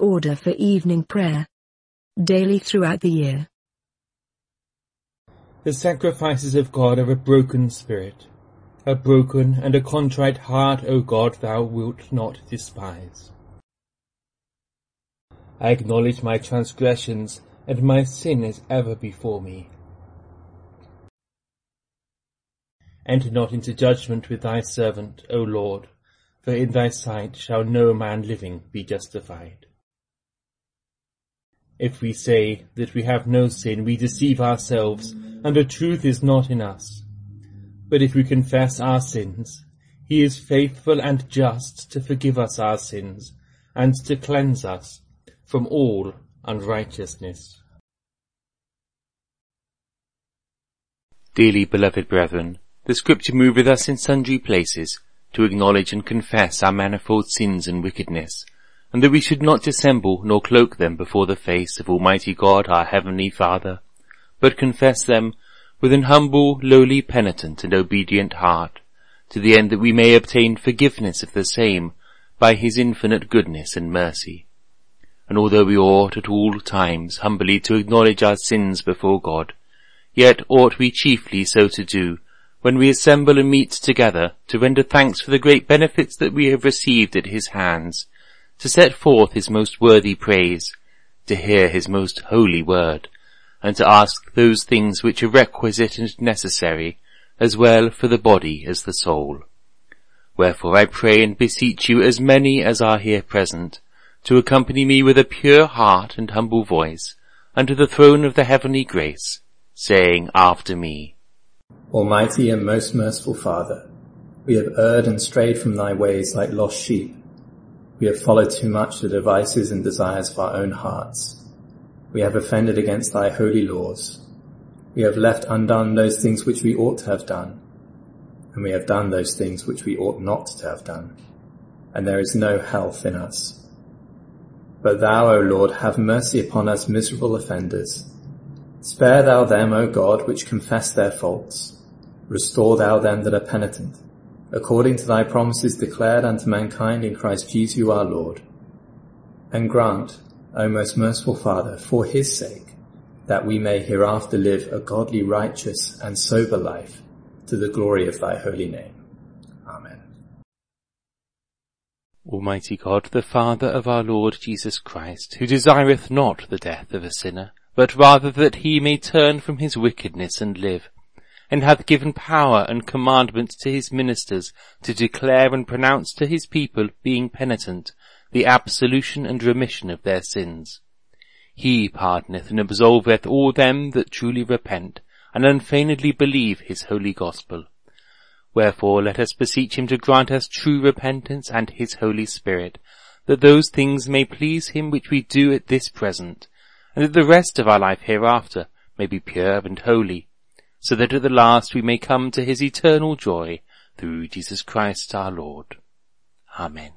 order for evening prayer. Daily throughout the year. The sacrifices of God are a broken spirit. A broken and a contrite heart, O God, thou wilt not despise. I acknowledge my transgressions, and my sin is ever before me. Enter not into judgment with thy servant, O Lord, for in thy sight shall no man living be justified. If we say that we have no sin, we deceive ourselves, and the truth is not in us. But if we confess our sins, he is faithful and just to forgive us our sins, and to cleanse us from all unrighteousness. Dearly beloved brethren, the Scripture moveth us in sundry places to acknowledge and confess our manifold sins and wickedness, and that we should not dissemble nor cloak them before the face of Almighty God our Heavenly Father, but confess them with an humble, lowly, penitent, and obedient heart, to the end that we may obtain forgiveness of the same by his infinite goodness and mercy. And although we ought at all times humbly to acknowledge our sins before God, yet ought we chiefly so to do when we assemble and meet together to render thanks for the great benefits that we have received at his hands, to set forth his most worthy praise, to hear his most holy word, and to ask those things which are requisite and necessary, as well for the body as the soul. Wherefore I pray and beseech you, as many as are here present, to accompany me with a pure heart and humble voice unto the throne of the heavenly grace, saying after me, Almighty and most merciful Father, we have erred and strayed from thy ways like lost sheep. We have followed too much the devices and desires of our own hearts. We have offended against thy holy laws. We have left undone those things which we ought to have done, and we have done those things which we ought not to have done, and there is no health in us. But thou, O Lord, have mercy upon us miserable offenders. Spare thou them, O God, which confess their faults. Restore thou them that are penitent, according to thy promises declared unto mankind in Christ Jesus our Lord. And grant, O most merciful Father, for his sake, that we may hereafter live a godly, righteous, and sober life, to the glory of thy holy name. Amen. Almighty God, the Father of our Lord Jesus Christ, who desireth not the death of a sinner, but rather that he may turn from his wickedness and live, and hath given power and commandment to his ministers to declare and pronounce to his people, being penitent, the absolution and remission of their sins. He pardoneth and absolveth all them that truly repent, and unfeignedly believe his holy gospel. Wherefore let us beseech him to grant us true repentance and his Holy Spirit, that those things may please him which we do at this present, and that the rest of our life hereafter may be pure and holy, so that at the last we may come to his eternal joy, through Jesus Christ our Lord. Amen.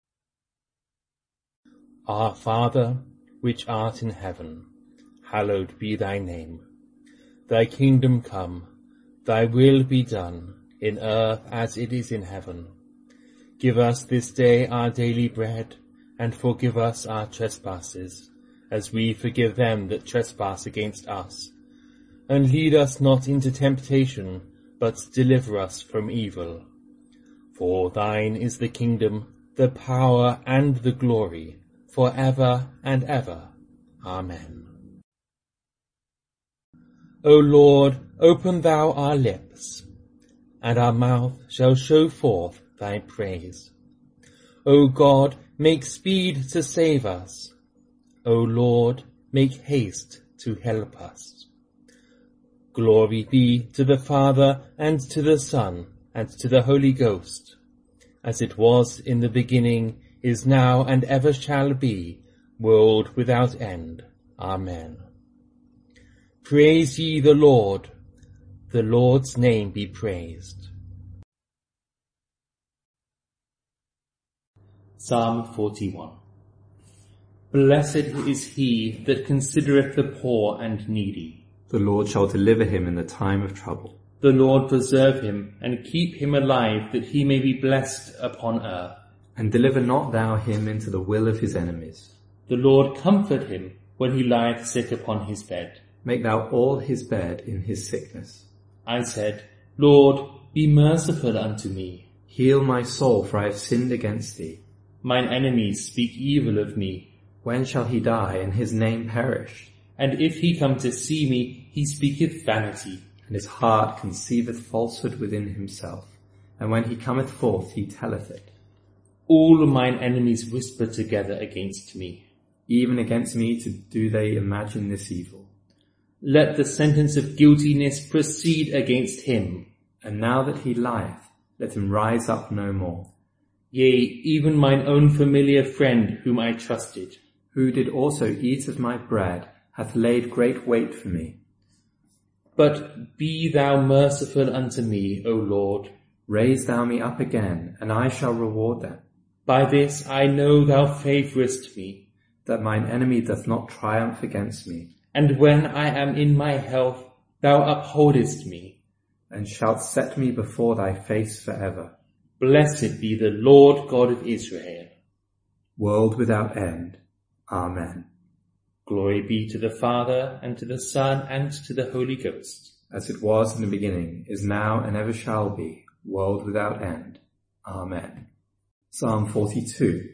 Our Father, which art in heaven, hallowed be thy name. Thy kingdom come, thy will be done, in earth as it is in heaven. Give us this day our daily bread, and forgive us our trespasses, as we forgive them that trespass against us. And lead us not into temptation, but deliver us from evil. For thine is the kingdom, the power, and the glory, for ever and ever. Amen. O Lord, open thou our lips, and our mouth shall show forth thy praise. O God, make speed to save us. O Lord, make haste to help us. Glory be to the Father, and to the Son, and to the Holy Ghost, as it was in the beginning, is now, and ever shall be, world without end. Amen. Praise ye the Lord. The Lord's name be praised. Psalm 41. Blessed is he that considereth the poor and needy. The Lord shall deliver him in the time of trouble. The Lord preserve him, and keep him alive, that he may be blessed upon earth. And deliver not thou him into the will of his enemies. The Lord comfort him when he lieth sick upon his bed. Make thou all his bed in his sickness. I said, Lord, be merciful unto me. Heal my soul, for I have sinned against thee. Mine enemies speak evil of me. When shall he die, and his name perish? And if he come to see me, he speaketh vanity. And his heart conceiveth falsehood within himself. And when he cometh forth, he telleth it. All mine enemies whisper together against me. Even against me do they imagine this evil. Let the sentence of guiltiness proceed against him. And now that he lieth, let him rise up no more. Yea, even mine own familiar friend whom I trusted, who did also eat of my bread, hath laid great weight for me. But be thou merciful unto me, O Lord. Raise thou me up again, and I shall reward them. By this I know thou favourest me, that mine enemy doth not triumph against me. And when I am in my health, thou upholdest me, and shalt set me before thy face for ever. Blessed be the Lord God of Israel. World without end. Amen. Glory be to the Father, and to the Son, and to the Holy Ghost. As it was in the beginning, is now, and ever shall be, world without end. Amen. Psalm 42.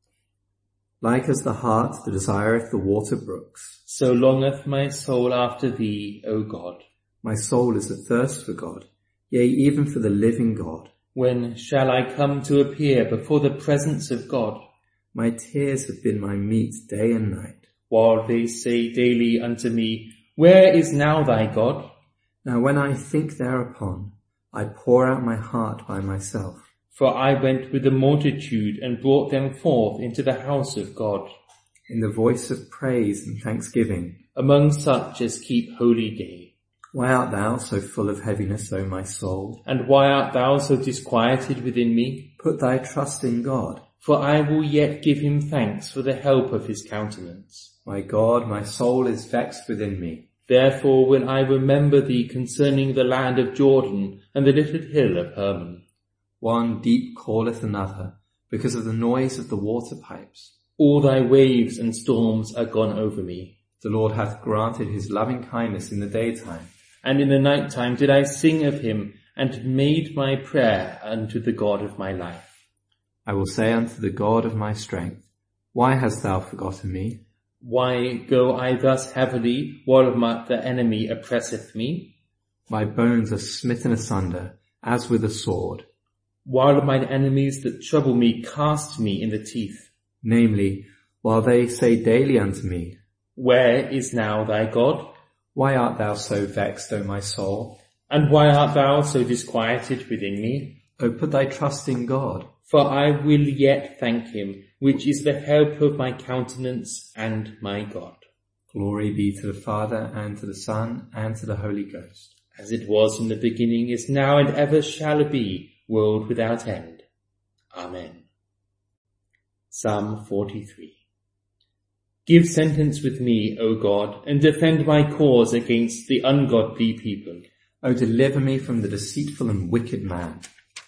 Like as the hart that desireth the water brooks, so longeth my soul after thee, O God. My soul is athirst for God, yea, even for the living God. When shall I come to appear before the presence of God? My tears have been my meat day and night. While they say daily unto me, Where is now thy God? Now when I think thereupon, I pour out my heart by myself. For I went with the multitude and brought them forth into the house of God. In the voice of praise and thanksgiving, among such as keep holy day. Why art thou so full of heaviness, O my soul? And why art thou so disquieted within me? Put thy trust in God. For I will yet give him thanks for the help of his countenance. My God, my soul is vexed within me. Therefore will I remember thee concerning the land of Jordan and the little hill of Hermon. One deep calleth another, because of the noise of the water pipes. All thy waves and storms are gone over me. The Lord hath granted his loving kindness in the daytime. And in the night time did I sing of him, and made my prayer unto the God of my life. I will say unto the God of my strength, Why hast thou forgotten me? Why go I thus heavily, while the enemy oppresseth me? My bones are smitten asunder, as with a sword. While mine enemies that trouble me cast me in the teeth. Namely, while they say daily unto me, Where is now thy God? Why art thou so vexed, O my soul? And why art thou so disquieted within me? O put thy trust in God. For I will yet thank him, which is the help of my countenance and my God. Glory be to the Father, and to the Son, and to the Holy Ghost. As it was in the beginning, is now, and ever shall be, world without end. Amen. Psalm 43. Give sentence with me, O God, and defend my cause against the ungodly people. O deliver me from the deceitful and wicked man.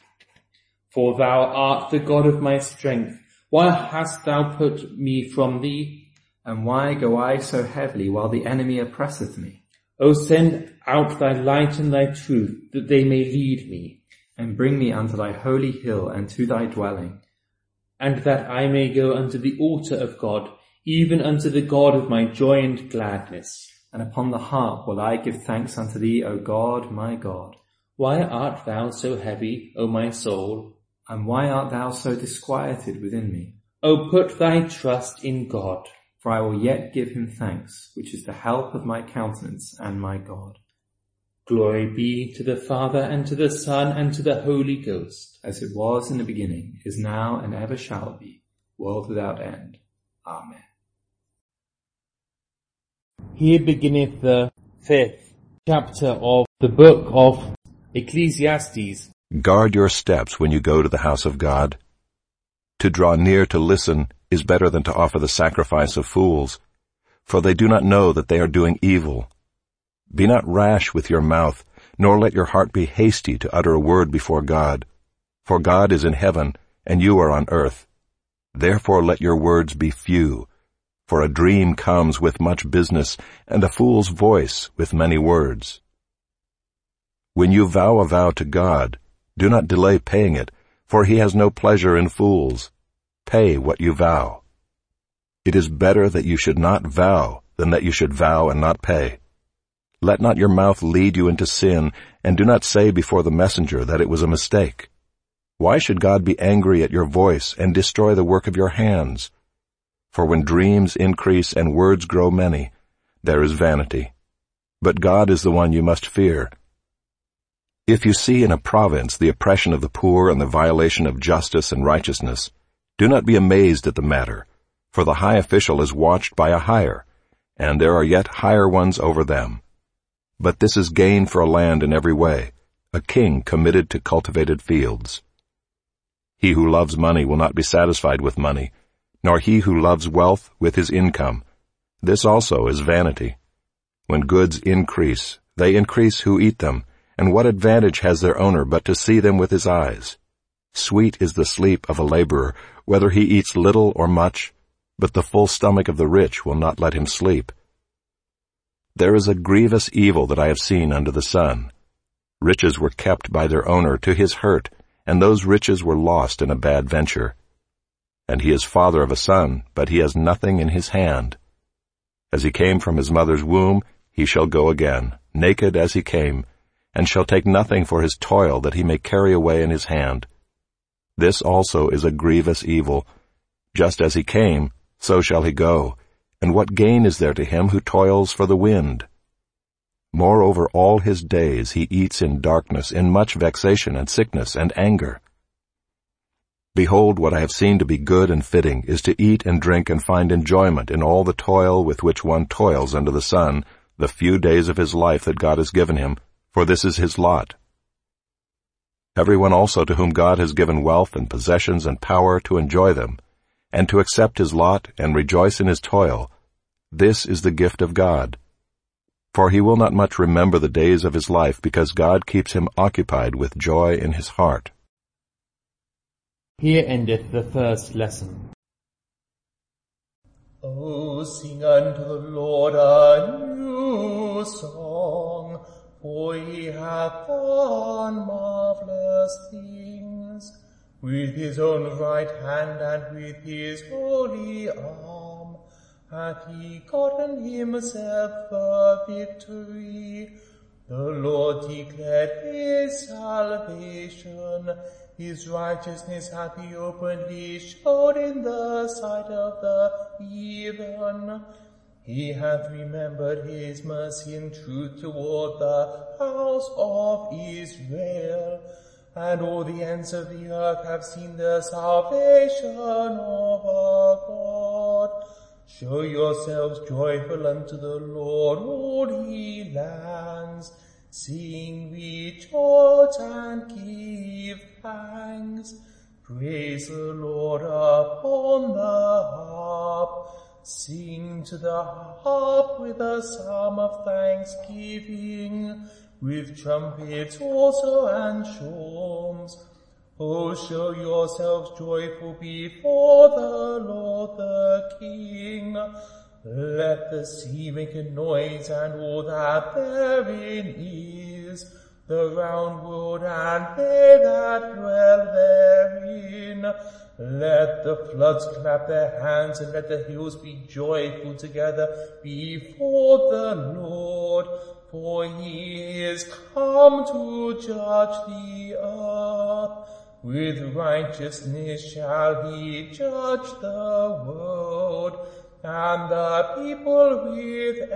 For thou art the God of my strength. Why hast thou put me from thee? And why go I so heavily while the enemy oppresseth me? O send out thy light and thy truth, that they may lead me. And bring me unto thy holy hill and to thy dwelling. And that I may go unto the altar of God, even unto the God of my joy and gladness. And upon the harp will I give thanks unto thee, O God, my God. Why art thou so heavy, O my soul? And why art thou so disquieted within me? O put thy trust in God. For I will yet give him thanks, which is the help of my countenance and my God. Glory be to the Father, and to the Son, and to the Holy Ghost. As it was in the beginning, is now, and ever shall be, world without end. Amen. Here beginneth the 5th chapter of the book of Ecclesiastes. Guard your steps when you go to the house of God. To draw near to listen is better than to offer the sacrifice of fools, for they do not know that they are doing evil. Be not rash with your mouth, nor let your heart be hasty to utter a word before God. For God is in heaven, and you are on earth. Therefore let your words be few. For a dream comes with much business, and a fool's voice with many words. When you vow a vow to God, do not delay paying it, for he has no pleasure in fools. Pay what you vow. It is better that you should not vow than that you should vow and not pay. Let not your mouth lead you into sin, and do not say before the messenger that it was a mistake. Why should God be angry at your voice and destroy the work of your hands? For when dreams increase and words grow many, there is vanity. But God is the one you must fear. If you see in a province the oppression of the poor and the violation of justice and righteousness, do not be amazed at the matter, for the high official is watched by a higher, and there are yet higher ones over them. But this is gain for a land in every way, a king committed to cultivated fields. He who loves money will not be satisfied with money, nor he who loves wealth with his income. This also is vanity. When goods increase, they increase who eat them, and what advantage has their owner but to see them with his eyes? Sweet is the sleep of a laborer, whether he eats little or much, but the full stomach of the rich will not let him sleep. There is a grievous evil that I have seen under the sun. Riches were kept by their owner to his hurt, and those riches were lost in a bad venture. And he is father of a son, but he has nothing in his hand. As he came from his mother's womb, he shall go again, naked as he came, and shall take nothing for his toil that he may carry away in his hand. This also is a grievous evil. Just as he came, so shall he go, and what gain is there to him who toils for the wind? Moreover, all his days he eats in darkness, in much vexation and sickness and anger. Behold, what I have seen to be good and fitting is to eat and drink and find enjoyment in all the toil with which one toils under the sun, the few days of his life that God has given him, for this is his lot. Everyone also to whom God has given wealth and possessions and power to enjoy them, and to accept his lot and rejoice in his toil, this is the gift of God. For he will not much remember the days of his life, because God keeps him occupied with joy in his heart. Here endeth the first lesson. O sing unto the Lord a new song, for he hath done marvelous things. With his own right hand and with his holy arm hath he gotten himself the victory. The Lord declared his salvation. His righteousness hath he openly showed in the sight of the heathen. He hath remembered his mercy and truth toward the house of Israel. And all the ends of the earth have seen the salvation of our God. Show yourselves joyful unto the Lord, all ye lands. Sing, rejoice, and give thanks. Praise the Lord upon the harp. Sing to the harp with a psalm of thanksgiving, with trumpets also and shawms. O show yourselves joyful before the Lord the King. Let the sea make a noise and all that therein is, the round world and they that dwell therein. Let the floods clap their hands and let the hills be joyful together before the Lord, for he is come to judge the earth. With righteousness shall he judge the world, and the people with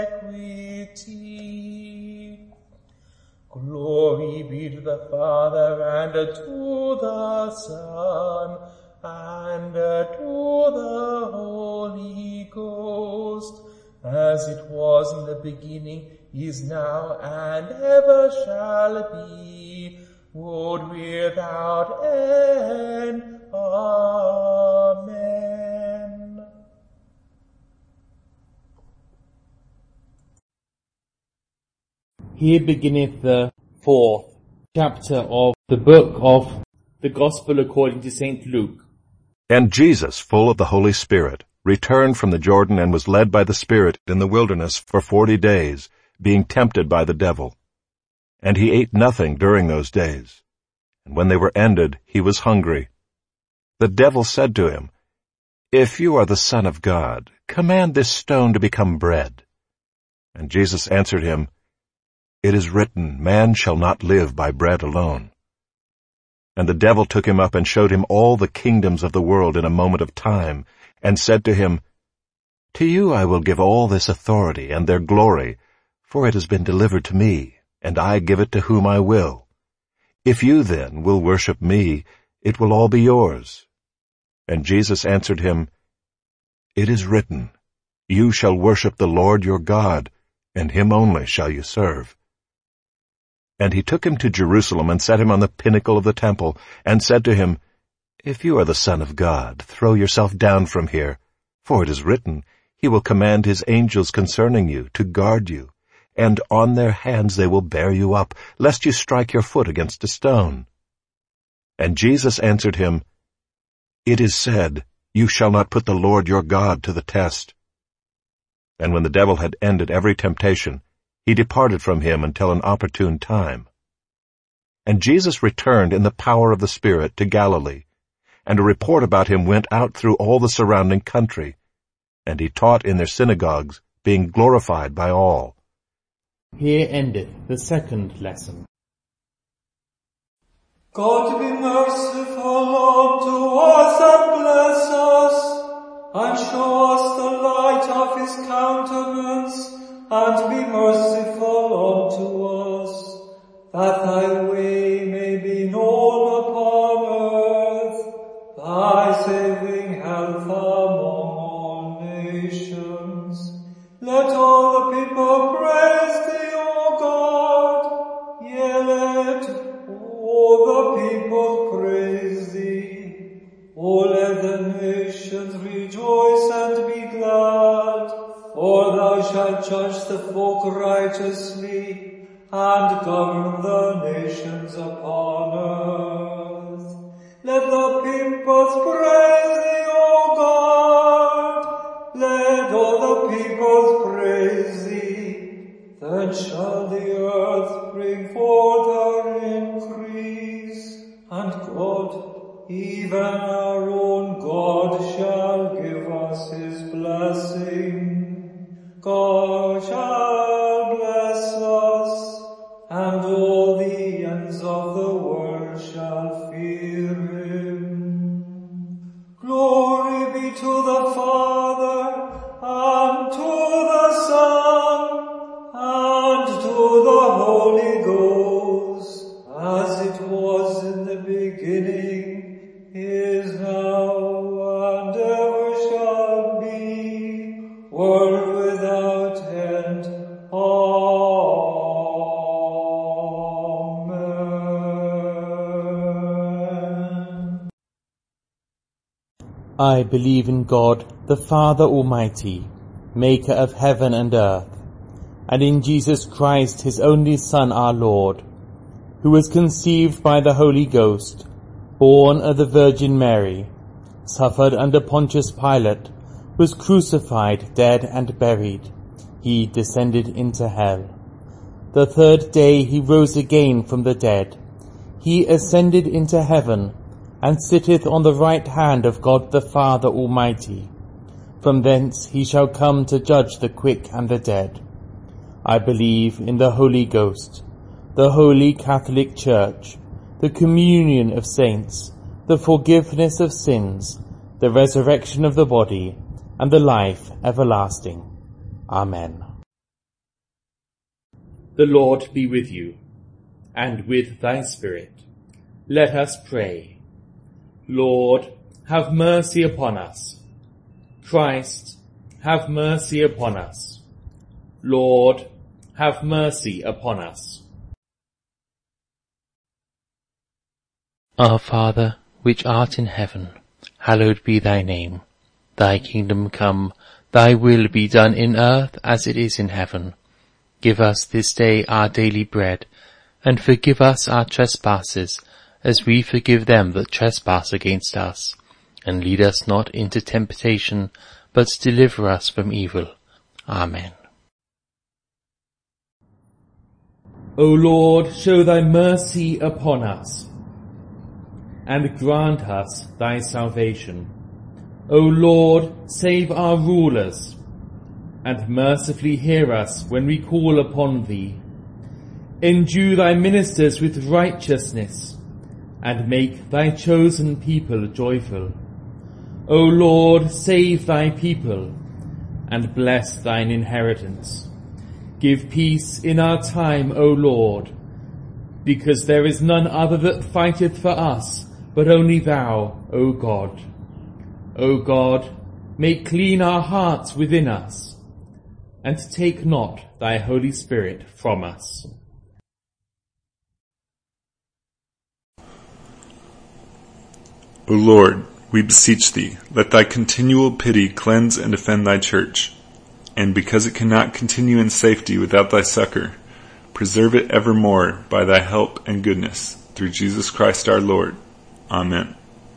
equity. Glory be to the Father, and to the Son, and to the Holy Ghost, as it was in the beginning, is now, and ever shall be, world without end. Amen. Here beginneth the 4th chapter of the book of the Gospel according to St. Luke. And Jesus, full of the Holy Spirit, returned from the Jordan and was led by the Spirit in the wilderness for 40 days, being tempted by the devil. And he ate nothing during those days. And when they were ended, he was hungry. The devil said to him, "If you are the Son of God, command this stone to become bread." And Jesus answered him, "It is written, man shall not live by bread alone." And the devil took him up and showed him all the kingdoms of the world in a moment of time, and said to him, "To you I will give all this authority and their glory, for it has been delivered to me, and I give it to whom I will. If you then will worship me, it will all be yours." And Jesus answered him, "It is written, you shall worship the Lord your God, and him only shall you serve." And he took him to Jerusalem and set him on the pinnacle of the temple, and said to him, "If you are the Son of God, throw yourself down from here, for it is written, he will command his angels concerning you to guard you, and on their hands they will bear you up, lest you strike your foot against a stone." And Jesus answered him, "It is said, you shall not put the Lord your God to the test." And when the devil had ended every temptation, he departed from him until an opportune time. And Jesus returned in the power of the Spirit to Galilee, and a report about him went out through all the surrounding country, and he taught in their synagogues, being glorified by all. Here endeth the second lesson. God be merciful unto us and bless us, and show us the light of his countenance, and be merciful unto us, that thy way may be known upon earth, thy saving health among all nations. Let all the people praise thee, O God. Yea, let all the people praise thee. O let the nations rejoice and be glad. For thou shalt judge the folk righteously, and govern the nations upon earth. Let the peoples praise thee, O God. Let all the peoples praise thee. Then shall the earth bring forth her increase, and God, even our own God, shall give us his blessing. God shall bless us, and all the ends of the world shall fear him. Glory be to the Father, and to the Son, and to the Holy Ghost, as it was in the beginning, is now, and ever shall be, world without end. Amen. I believe in God, the Father Almighty, maker of heaven and earth, and in Jesus Christ, his only Son, our Lord, who was conceived by the Holy Ghost, born of the Virgin Mary, suffered under Pontius Pilate, was crucified, dead, and buried. He descended into hell. The third day he rose again from the dead. He ascended into heaven, and sitteth on the right hand of God the Father Almighty. From thence he shall come to judge the quick and the dead. I believe in the Holy Ghost, the Holy Catholic Church, the communion of saints, the forgiveness of sins, the resurrection of the body, and the life everlasting. Amen. The Lord be with you, and with thy spirit. Let us pray. Lord, have mercy upon us. Christ, have mercy upon us. Lord, have mercy upon us. Our Father, which art in heaven, hallowed be thy name. Thy kingdom come, thy will be done in earth as it is in heaven. Give us this day our daily bread, and forgive us our trespasses, as we forgive them that trespass against us. And lead us not into temptation, but deliver us from evil. Amen. O Lord, show thy mercy upon us, and grant us thy salvation. O Lord, save our rulers, and mercifully hear us when we call upon thee. Endue thy ministers with righteousness, and make thy chosen people joyful. O Lord, save thy people, and bless thine inheritance. Give peace in our time, O Lord, because there is none other that fighteth for us, but only thou, O God. O God, make clean our hearts within us, and take not thy Holy Spirit from us. O Lord, we beseech thee, let thy continual pity cleanse and defend thy church, and because it cannot continue in safety without thy succor, preserve it evermore by thy help and goodness, through Jesus Christ our Lord. Amen.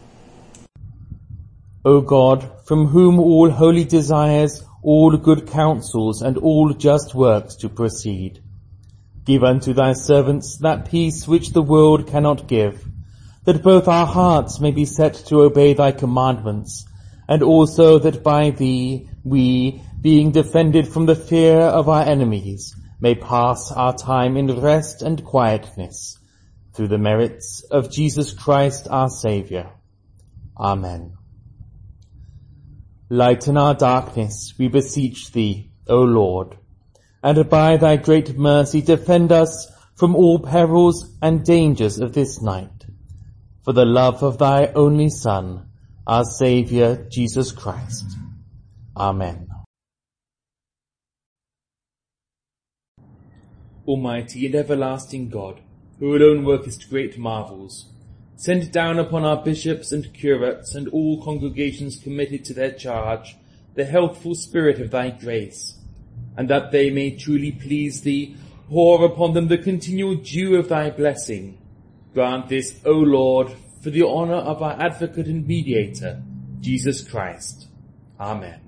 O God, from whom all holy desires, all good counsels, and all just works do proceed, give unto thy servants that peace which the world cannot give, that both our hearts may be set to obey thy commandments, and also that by thee we, being defended from the fear of our enemies, may pass our time in rest and quietness, through the merits of Jesus Christ our Saviour. Amen. Lighten our darkness, we beseech thee, O Lord, and by thy great mercy defend us from all perils and dangers of this night, for the love of thy only Son, our Saviour, Jesus Christ. Amen. Almighty and everlasting God, who alone workest great marvels, send down upon our bishops and curates and all congregations committed to their charge the healthful spirit of thy grace, and that they may truly please thee, pour upon them the continual dew of thy blessing. Grant this, O Lord, for the honour of our advocate and mediator, Jesus Christ. Amen.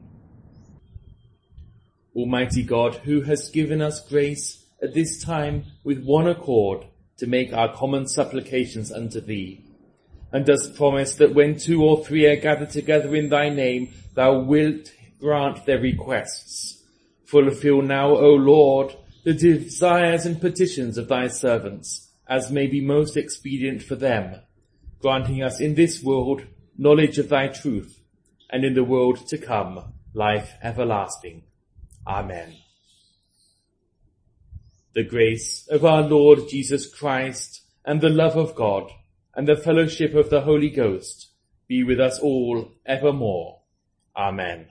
Almighty God, who hast given us grace at this time with one accord to make our common supplications unto thee, and dost promise that when 2 or 3 are gathered together in thy name, thou wilt grant their requests. Fulfill now, O Lord, the desires and petitions of thy servants, as may be most expedient for them, granting us in this world knowledge of thy truth, and in the world to come life everlasting. Amen. The grace of our Lord Jesus Christ, and the love of God, and the fellowship of the Holy Ghost be with us all evermore. Amen.